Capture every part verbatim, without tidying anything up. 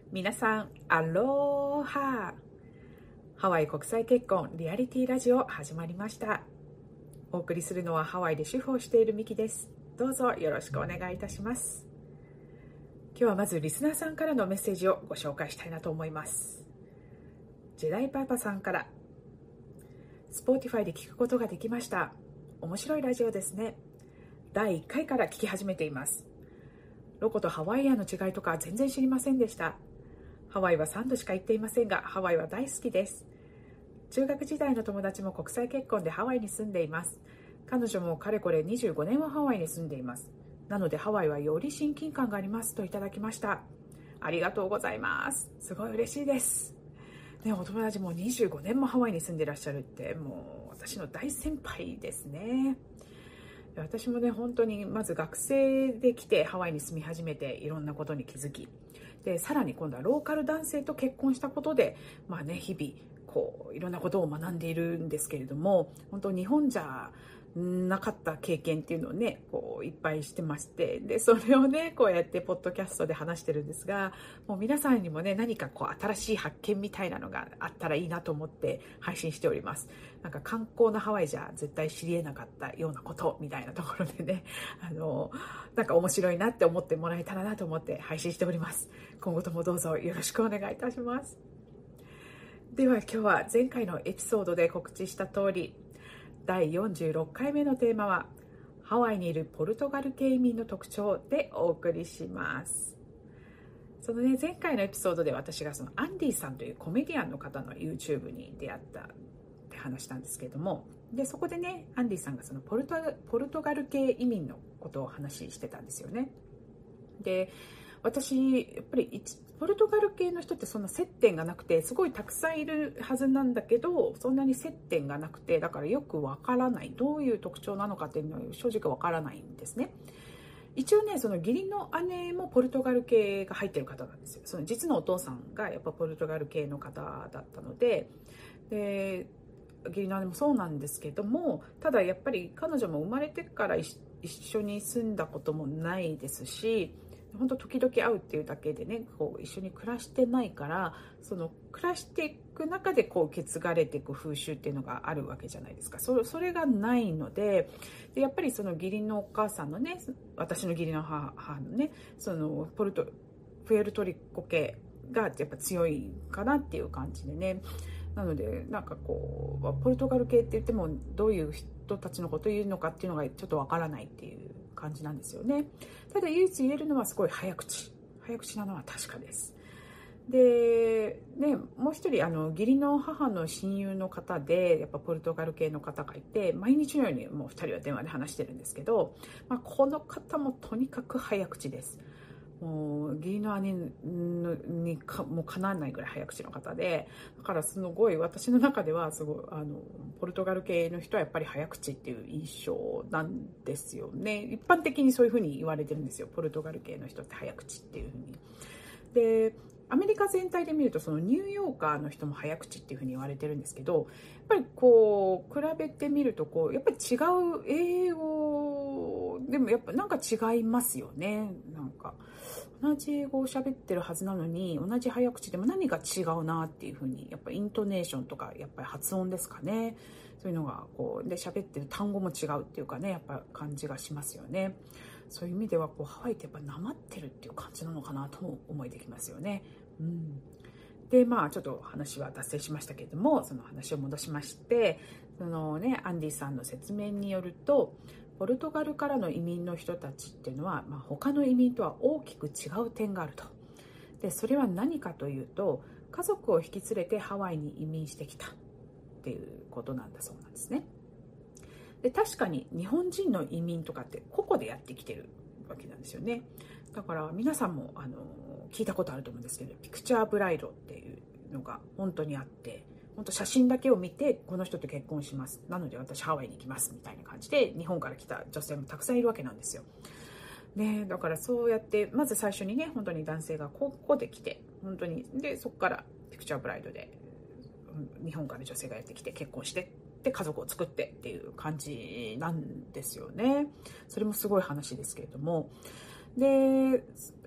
皆さん、アローハ。ハワイ国際結婚リアリティラジオ始まりました。お送りするのはハワイで主婦をしているミキです。どうぞよろしくお願いいたします。今日はまずリスナーさんからのメッセージをご紹介したいなと思います。ジェダイパパさんから、Spotify で聞くことができました。面白いラジオですね。だいいっかいから聞き始めています。ロコとハワイアンの違いとか全然知りませんでした。ハワイはさんどしか行っていませんが、ハワイは大好きです。中学時代の友達も国際結婚でハワイに住んでいます。彼女もかれこれにじゅうごねんはハワイに住んでいます。なのでハワイはより親近感がありますといただきました。ありがとうございます。すごい嬉しいです。ね、お友達もにじゅうごねんもハワイに住んでいらっしゃるって、もう私の大先輩ですね。私もね、本当にまず学生で来てハワイに住み始めていろんなことに気づき、でさらに今度はローカル男性と結婚したことで、まあね、日々こういろんなことを学んでいるんですけれども、本当日本じゃなかった経験っていうのをね、こういっぱいしてまして、でそれをね、こうやってポッドキャストで話してるんですが、もう皆さんにもね、何かこう新しい発見みたいなのがあったらいいなと思って配信しております。なんか観光のハワイじゃ絶対知り得なかったようなことみたいなところでね、あのなんか面白いなって思ってもらえたらなと思って配信しております。今後ともどうぞよろしくお願いいたします。では今日は前回のエピソードで告知した通り、だいよんじゅうろっかいめのテーマはハワイにいるポルトガル系移民の特徴でお送りします。そのね、前回のエピソードで私がそのアンディさんというコメディアンの方の YouTube に出会ったって話したんですけれども、でそこでね、アンディさんがそのポルト、ポルトガル系移民のことを話してたんですよね。で私やっぱりポルトガル系の人ってそんな接点がなくて、すごいたくさんいるはずなんだけど、そんなに接点がなくて、だからよくわからない、どういう特徴なのかっていうのは正直わからないんですね。一応ね、その義理の姉もポルトガル系が入ってる方なんですよ。その実のお父さんがやっぱポルトガル系の方だったので、で義理の姉もそうなんですけども、ただやっぱり彼女も生まれてから一緒に住んだこともないですし、本当時々会うっていうだけでね、こう一緒に暮らしてないから、その暮らしていく中でこう受け継がれていく風習っていうのがあるわけじゃないですか。それ、それがないので、でやっぱりその義理のお母さんのね、私の義理の母のね、そのポルトプエルトリコ系がやっぱ強いかなっていう感じでね。なのでなんかこうポルトガル系って言ってもどういう人たちのことを言うのかっていうのがちょっとわからないっていう感じなんですよね。ただ唯一言えるのはすごい早口早口なのは確かです。で、ね、もう一人あの義理の母の親友の方でやっぱポルトガル系の方がいて、毎日のようにもうふたりは電話で話してるんですけど、まあ、この方もとにかく早口です。もう義理の姉にかもうかなわないぐらい早口の方で、だからすごい私の中ではすごいあのポルトガル系の人はやっぱり早口っていう印象なんですよね。一般的にそういうふうに言われてるんですよ。ポルトガル系の人って早口っていうふうに。でアメリカ全体で見るとそのニューヨーカーの人も早口っていうふうに言われてるんですけど、やっぱりこう比べてみるとこうやっぱり違う英語でもやっぱなんか違いますよね。なんか同じ英語を喋ってるはずなのに同じ早口でも何か違うなっていうふうに、やっぱイントネーションとかやっぱり発音ですかね、そういうのがこうで喋ってる単語も違うっていうかね、やっぱ感じがしますよね。そういう意味ではこうハワイってやっぱなまってるっていう感じなのかなとも思えてきますよね。うん、でまあちょっと話は脱線しましたけれども、その話を戻しまして、そのねアンディさんの説明によると、ポルトガルからの移民の人たちっていうのは、まあ、他の移民とは大きく違う点があると。でそれは何かというと、家族を引き連れてハワイに移民してきたっていうことなんだそうなんですね。で確かに日本人の移民とかって個々でやってきてるわけなんですよね。だから皆さんもあの聞いたことあると思うんですけど、ピクチャーブライドっていうのが本当にあって、本当写真だけを見てこの人と結婚します、なので私ハワイに行きますみたいな感じで日本から来た女性もたくさんいるわけなんですよ。ね、だからそうやってまず最初にね、本当に男性がここで来て、本当にでそこからピクチャーブライドで日本から女性がやってきて結婚してで家族を作ってっていう感じなんですよね。それもすごい話ですけれども、で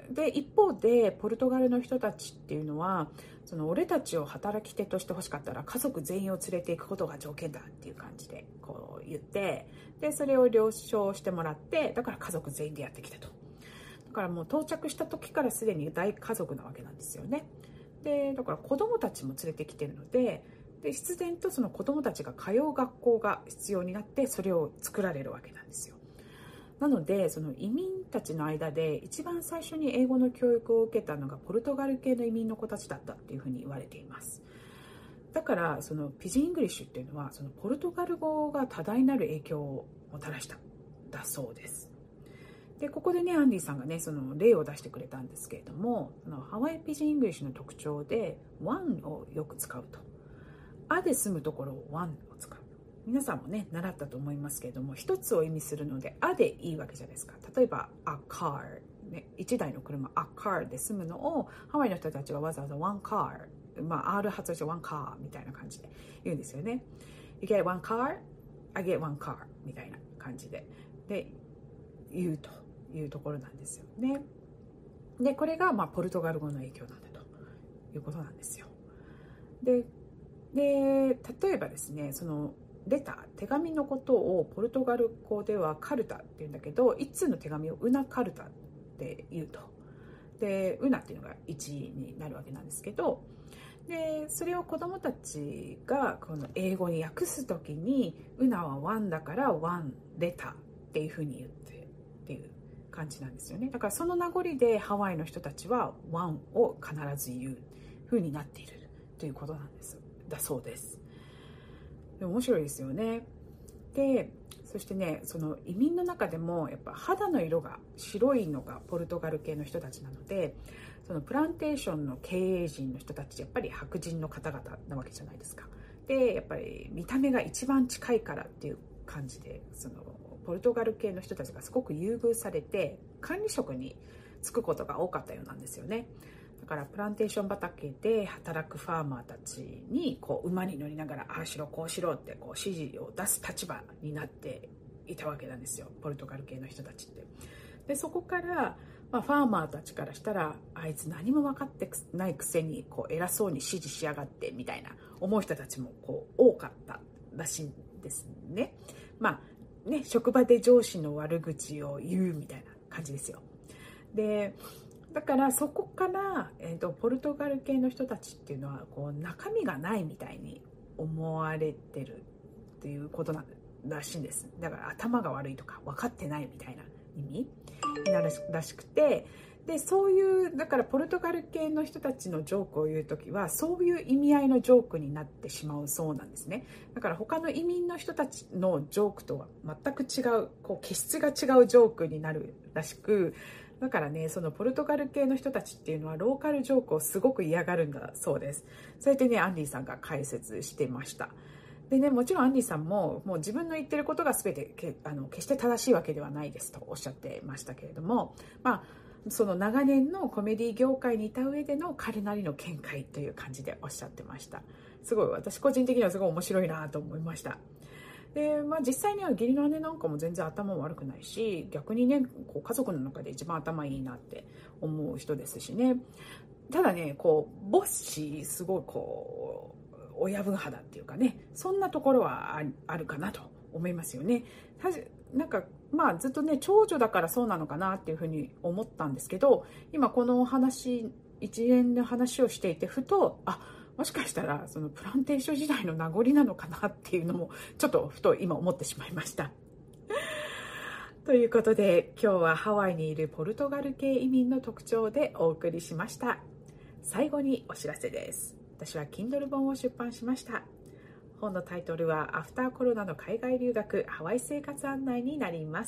で一方でポルトガルの人たちっていうのは、その俺たちを働き手として欲しかったら家族全員を連れていくことが条件だっていう感じでこう言って、でそれを了承してもらって、だから家族全員でやってきたと。だからもう到着した時からすでに大家族なわけなんですよね。でだから子供たちも連れてきてるので、で必然とその子供たちが通う学校が必要になって、それを作られるわけなんですよ。なのでその移民たちの間で一番最初に英語の教育を受けたのがポルトガル系の移民の子たちだったっていうふうに言われています。だからそのピジン・イングリッシュっていうのは、そのポルトガル語が多大なる影響をもたらしただそうです。でここでねアンディさんがねその例を出してくれたんですけれども、そのハワイピジン・イングリッシュの特徴でワンをよく使うと。あで済むところをワンを使う。皆さんもね習ったと思いますけれども、一つを意味するのであでいいわけじゃないですか。例えば a car、ね、一台の車 a car で済むのをハワイの人たちはわざわざ one car、まあ R 発音して one car みたいな感じで言うんですよね。You get one car, I get one car みたいな感じでで言うというところなんですよね。でこれがまあポルトガル語の影響なんだということなんですよ。でで例えばですね、そのレター、手紙のことをポルトガル語ではカルタっていうんだけど、一通の手紙をウナカルタって言うと。でウナっていうのがいちになるわけなんですけど、でそれを子どもたちがこの英語に訳すときに、ウナはワンだからワンレターっていうふうに言ってっていう感じなんですよね。だからその名残でハワイの人たちはワンを必ず言うふうになっているということなんですだそうです。で面白いですよね。でそしてね、その移民の中でもやっぱ肌の色が白いのがポルトガル系の人たちなので、そのプランテーションの経営陣の人たちやっぱり白人の方々なわけじゃないですか。でやっぱり見た目が一番近いからっていう感じで、そのポルトガル系の人たちがすごく優遇されて管理職に就くことが多かったようなんですよね。だからプランテーション畑で働くファーマーたちにこう馬に乗りながらああしろこうしろってこう指示を出す立場になっていたわけなんですよ、ポルトガル系の人たちって。でそこから、まあ、ファーマーたちからしたらあいつ何も分かってないくせにこう偉そうに指示しやがってみたいな思う人たちもこう多かったらしいんですね。まあね、職場で上司の悪口を言うみたいな感じですよ。でだからそこから、えーと、ポルトガル系の人たちっていうのはこう中身がないみたいに思われてるっていうことなんらしいんです。だから頭が悪いとか分かってないみたいな意味になるらしくて、でそういうだからポルトガル系の人たちのジョークを言うときはそういう意味合いのジョークになってしまうそうなんですね。だから他の移民の人たちのジョークとは全く違う、こう気質が違うジョークになるらしく、だからね、そのポルトガル系の人たちっていうのはローカルジョークをすごく嫌がるんだそうです。それでね、アンディさんが解説してました。でね、もちろんアンディさんももう自分の言ってることが全てけあの決して正しいわけではないですとおっしゃってましたけれども、まあその長年のコメディ業界にいた上での彼なりの見解という感じでおっしゃってました。すごい私個人的にはすごい面白いなと思いました。でまあ、実際には義理の姉なんかも全然頭悪くないし、逆にねこう家族の中で一番頭いいなって思う人ですしね。ただねこうボッシーすごいこう親分肌っていうかね、そんなところはあるかなと思いますよね。なんかまあずっとね長女だからそうなのかなっていうふうに思ったんですけど、今この話一連の話をしていてふとあもしかしたらそのプランテーション時代の名残なのかなっていうのもちょっとふと今思ってしまいましたということで今日はハワイにいるポルトガル系移民の特徴でお送りしました。最後にお知らせです。私は Kindle 本を出版しました。本のタイトルはアフターコロナの海外留学ハワイ生活案内になります。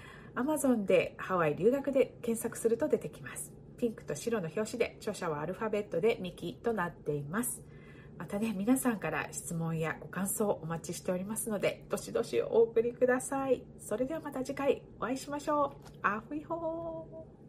Amazon でハワイ留学で検索すると出てきます。ピンクと白の表紙で著者はアルファベットでミキとなっています。またね皆さんから質問やご感想お待ちしておりますのでどしどしお送りください。それではまた次回お会いしましょう。アフイホー。